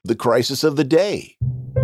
the crisis of the day.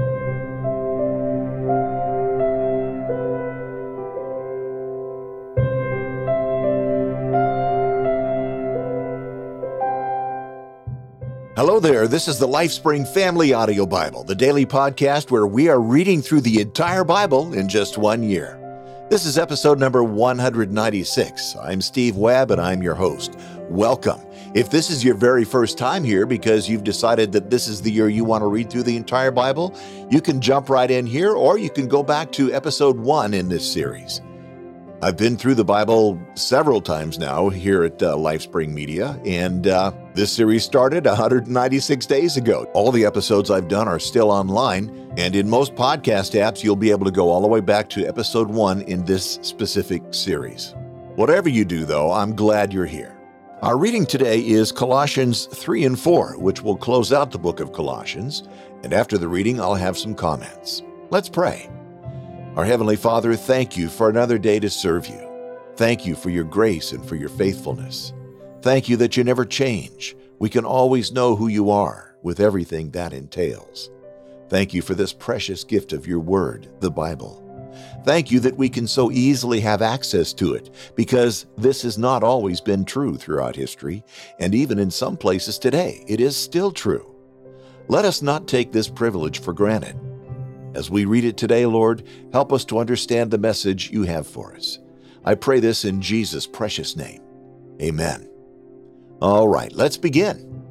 Hello there, this is the LifeSpring Family Audio Bible, the daily podcast where we are reading through the entire Bible in just 1 year. This is episode number 196. I'm Steve Webb and I'm your host. Welcome. If this is your very first time here because you've decided that this is the year you want to read through the entire Bible, you can jump right in here or you can go back to episode 1 in this series. I've been through the Bible several times now here at LifeSpring Media, and this series started 196 days ago. All the episodes I've done are still online, and in most podcast apps, you'll be able to go all the way back to episode 1 in this specific series. Whatever you do, though, I'm glad you're here. Our reading today is Colossians 3 and 4, which will close out the book of Colossians, and after the reading, I'll have some comments. Let's pray. Our Heavenly Father, thank you for another day to serve you. Thank you for your grace and for your faithfulness. Thank you that you never change. We can always know who you are with everything that entails. Thank you for this precious gift of your word, the Bible. Thank you that we can so easily have access to it because this has not always been true throughout history, and even in some places today, it is still true. Let us not take this privilege for granted. As we read it today, Lord, help us to understand the message you have for us. I pray this in Jesus' precious name. Amen. All right, let's begin.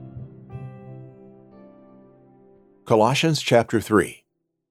Colossians chapter 3.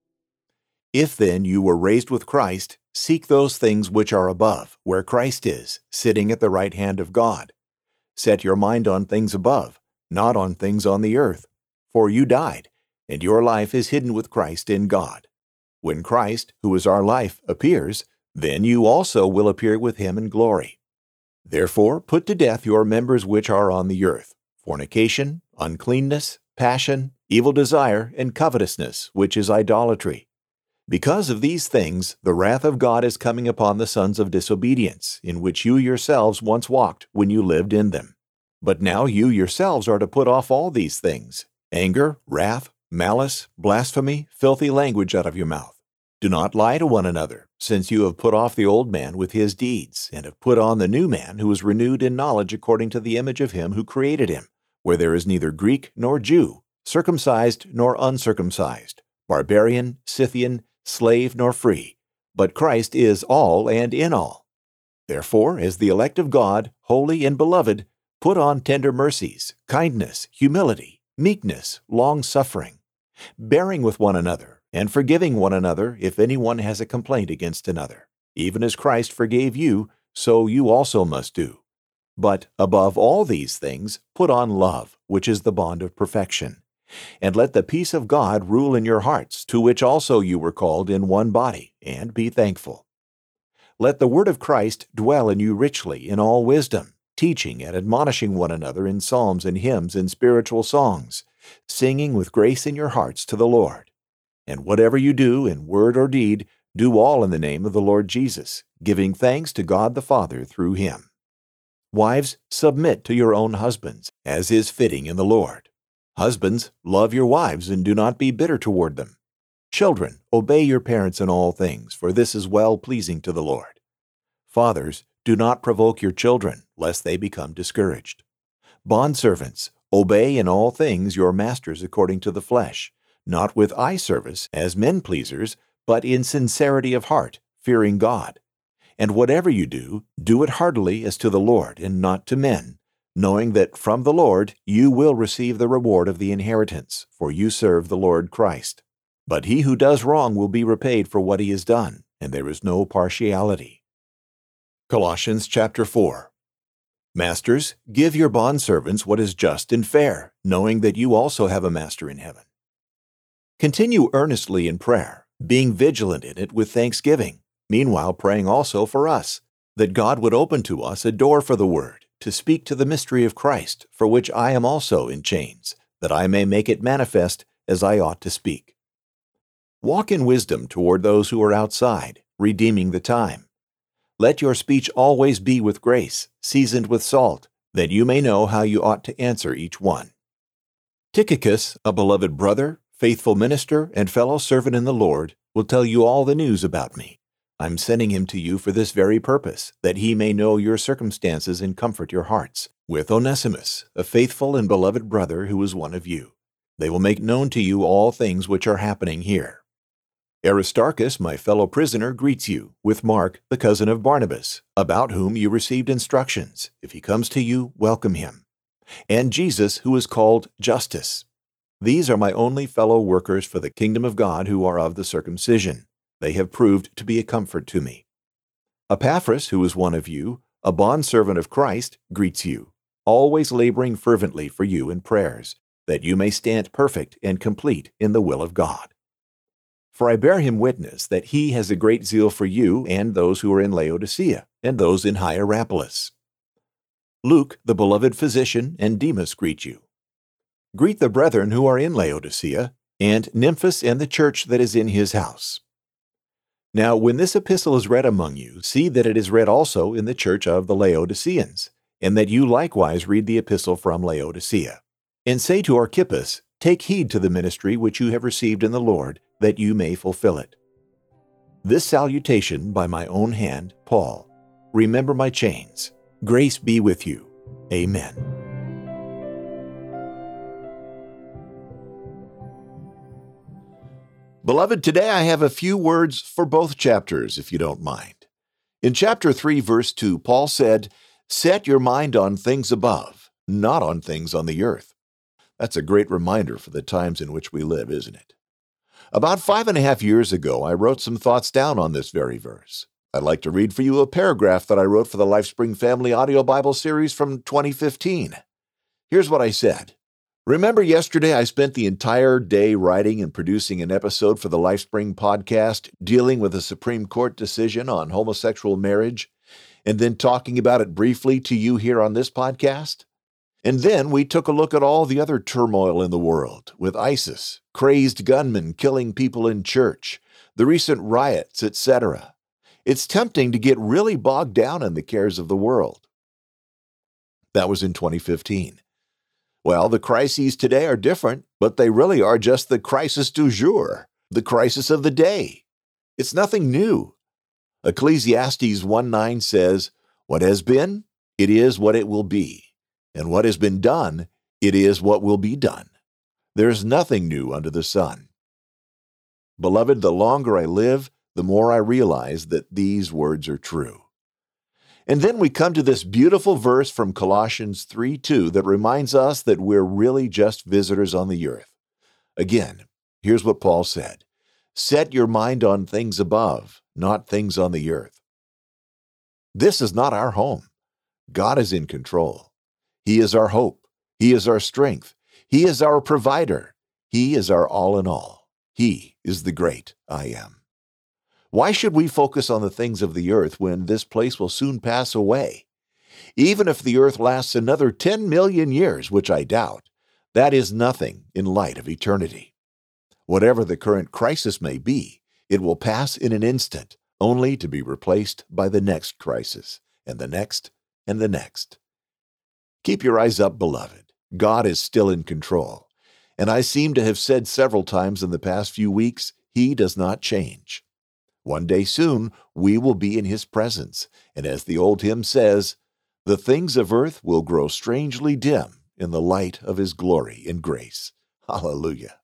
If then you were raised with Christ, seek those things which are above, where Christ is, sitting at the right hand of God. Set your mind on things above, not on things on the earth, for you died, and your life is hidden with Christ in God. When Christ, who is our life, appears, then you also will appear with him in glory. Therefore put to death your members which are on the earth, fornication, uncleanness, passion, evil desire, and covetousness, which is idolatry. Because of these things, the wrath of God is coming upon the sons of disobedience, in which you yourselves once walked when you lived in them. But now you yourselves are to put off all these things: anger, wrath, malice, blasphemy, filthy language out of your mouth. Do not lie to one another, since you have put off the old man with his deeds, and have put on the new man who is renewed in knowledge according to the image of him who created him, where there is neither Greek nor Jew, circumcised nor uncircumcised, barbarian, Scythian, slave nor free, but Christ is all and in all. Therefore, as the elect of God, holy and beloved, put on tender mercies, kindness, humility, meekness, long-suffering, bearing with one another, and forgiving one another if anyone has a complaint against another. Even as Christ forgave you, so you also must do. But above all these things, put on love, which is the bond of perfection. And let the peace of God rule in your hearts, to which also you were called in one body, and be thankful. Let the word of Christ dwell in you richly in all wisdom, teaching and admonishing one another in psalms and hymns and spiritual songs, singing with grace in your hearts to the Lord. And whatever you do in word or deed, do all in the name of the Lord Jesus, giving thanks to God the Father through him. Wives, submit to your own husbands, as is fitting in the Lord. Husbands, love your wives and do not be bitter toward them. Children, obey your parents in all things, for this is well-pleasing to the Lord. Fathers, do not provoke your children, lest they become discouraged. Bondservants, obey in all things your masters according to the flesh, not with eye service as men-pleasers, but in sincerity of heart, fearing God. And whatever you do, do it heartily as to the Lord and not to men, knowing that from the Lord you will receive the reward of the inheritance, for you serve the Lord Christ. But he who does wrong will be repaid for what he has done, and there is no partiality. Colossians chapter 4. Masters, give your bondservants what is just and fair, knowing that you also have a master in heaven. Continue earnestly in prayer, being vigilant in it with thanksgiving, meanwhile praying also for us, that God would open to us a door for the word, to speak to the mystery of Christ, for which I am also in chains, that I may make it manifest as I ought to speak. Walk in wisdom toward those who are outside, redeeming the time. Let your speech always be with grace, seasoned with salt, that you may know how you ought to answer each one. Tychicus, a beloved brother, faithful minister, and fellow servant in the Lord, will tell you all the news about me. I'm sending him to you for this very purpose, that he may know your circumstances and comfort your hearts, with Onesimus, a faithful and beloved brother who is one of you. They will make known to you all things which are happening here. Aristarchus, my fellow prisoner, greets you, with Mark, the cousin of Barnabas, about whom you received instructions. If he comes to you, welcome him. And Jesus, who is called Justus. These are my only fellow workers for the kingdom of God who are of the circumcision. They have proved to be a comfort to me. Epaphras, who is one of you, a bondservant of Christ, greets you, always laboring fervently for you in prayers, that you may stand perfect and complete in the will of God. For I bear him witness that he has a great zeal for you and those who are in Laodicea, and those in Hierapolis. Luke, the beloved physician, and Demas greet you. Greet the brethren who are in Laodicea, and Nymphas and the church that is in his house. Now, when this epistle is read among you, see that it is read also in the church of the Laodiceans, and that you likewise read the epistle from Laodicea. And say to Archippus, take heed to the ministry which you have received in the Lord, that you may fulfill it. This salutation by my own hand, Paul. Remember my chains. Grace be with you. Amen. Beloved, today I have a few words for both chapters, if you don't mind. In chapter 3, verse 2, Paul said, "Set your mind on things above, not on things on the earth." That's a great reminder for the times in which we live, isn't it? About 5.5 years ago, I wrote some thoughts down on this very verse. I'd like to read for you a paragraph that I wrote for the LifeSpring Family Audio Bible Series from 2015. Here's what I said. Remember yesterday I spent the entire day writing and producing an episode for the LifeSpring podcast dealing with a Supreme Court decision on homosexual marriage, and then talking about it briefly to you here on this podcast? And then we took a look at all the other turmoil in the world, with ISIS, crazed gunmen killing people in church, the recent riots, etc. It's tempting to get really bogged down in the cares of the world. That was in 2015. Well, the crises today are different, but they really are just the crisis du jour, the crisis of the day. It's nothing new. Ecclesiastes 1:9 says, "What has been, it is what it will be. And what has been done, it is what will be done. There is nothing new under the sun." Beloved, the longer I live, the more I realize that these words are true. And then we come to this beautiful verse from Colossians 3:2 that reminds us that we're really just visitors on the earth. Again, here's what Paul said. Set your mind on things above, not things on the earth. This is not our home. God is in control. He is our hope. He is our strength. He is our provider. He is our all in all. He is the great I am. Why should we focus on the things of the earth when this place will soon pass away? Even if the earth lasts another 10 million years, which I doubt, that is nothing in light of eternity. Whatever the current crisis may be, it will pass in an instant, only to be replaced by the next crisis, and the next, and the next. Keep your eyes up, beloved. God is still in control. And I seem to have said several times in the past few weeks, He does not change. One day soon, we will be in His presence. And as the old hymn says, the things of earth will grow strangely dim in the light of His glory and grace. Hallelujah.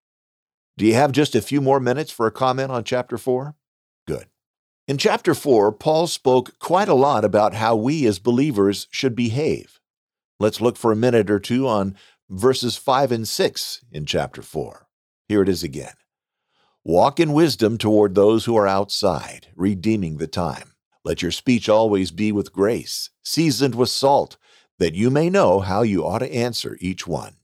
Do you have just a few more minutes for a comment on chapter 4? Good. In chapter 4, Paul spoke quite a lot about how we as believers should behave. Let's look for a minute or two on verses 5 and 6 in chapter 4. Here it is again. Walk in wisdom toward those who are outside, redeeming the time. Let your speech always be with grace, seasoned with salt, that you may know how you ought to answer each one.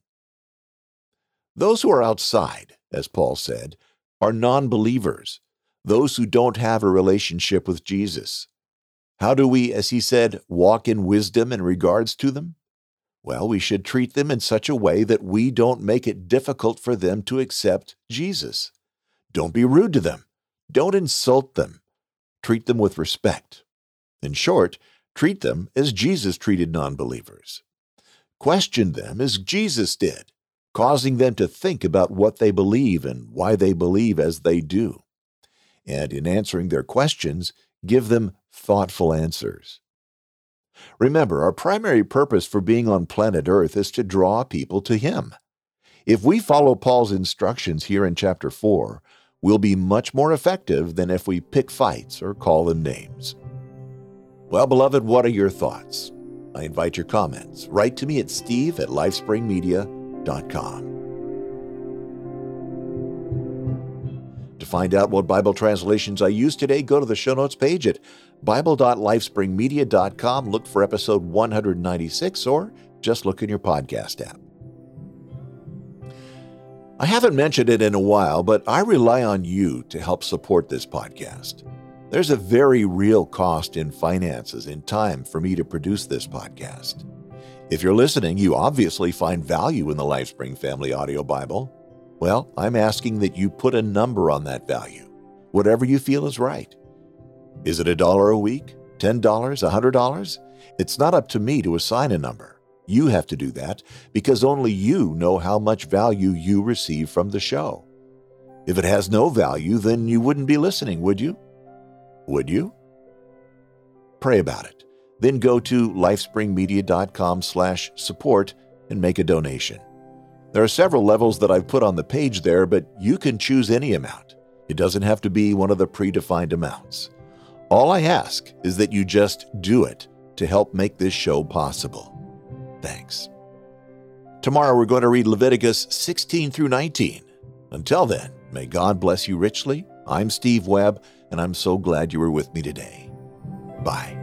Those who are outside, as Paul said, are non-believers, those who don't have a relationship with Jesus. How do we, as he said, walk in wisdom in regards to them? Well, we should treat them in such a way that we don't make it difficult for them to accept Jesus. Don't be rude to them. Don't insult them. Treat them with respect. In short, treat them as Jesus treated non-believers. Question them as Jesus did. causing them to think about what they believe and why they believe as they do. And in answering their questions, give them thoughtful answers. Remember, our primary purpose for being on planet Earth is to draw people to Him. If we follow Paul's instructions here in chapter 4, we'll be much more effective than if we pick fights or call them names. Well, beloved, what are your thoughts? I invite your comments. Write to me at steve@lifespringmedia.com. To find out what Bible translations I used today, go to the show notes page at bible.lifespringmedia.com. Look for episode 196, or just look in your podcast app. I haven't mentioned it in a while, but I rely on you to help support this podcast. There's a very real cost in finances and time for me to produce this podcast. If you're listening, you obviously find value in the LifeSpring Family Audio Bible. Well, I'm asking that you put a number on that value, whatever you feel is right. Is it $1 a week? $10? $100? It's not up to me to assign a number. You have to do that because only you know how much value you receive from the show. If it has no value, then you wouldn't be listening, would you? Would you? Pray about it. Then go to lifespringmedia.com/support and make a donation. There are several levels that I've put on the page there, but you can choose any amount. It doesn't have to be one of the predefined amounts. All I ask is that you just do it to help make this show possible. Thanks. Tomorrow we're going to read Leviticus 16 through 19. Until then, may God bless you richly. I'm Steve Webb, and I'm so glad you were with me today. Bye.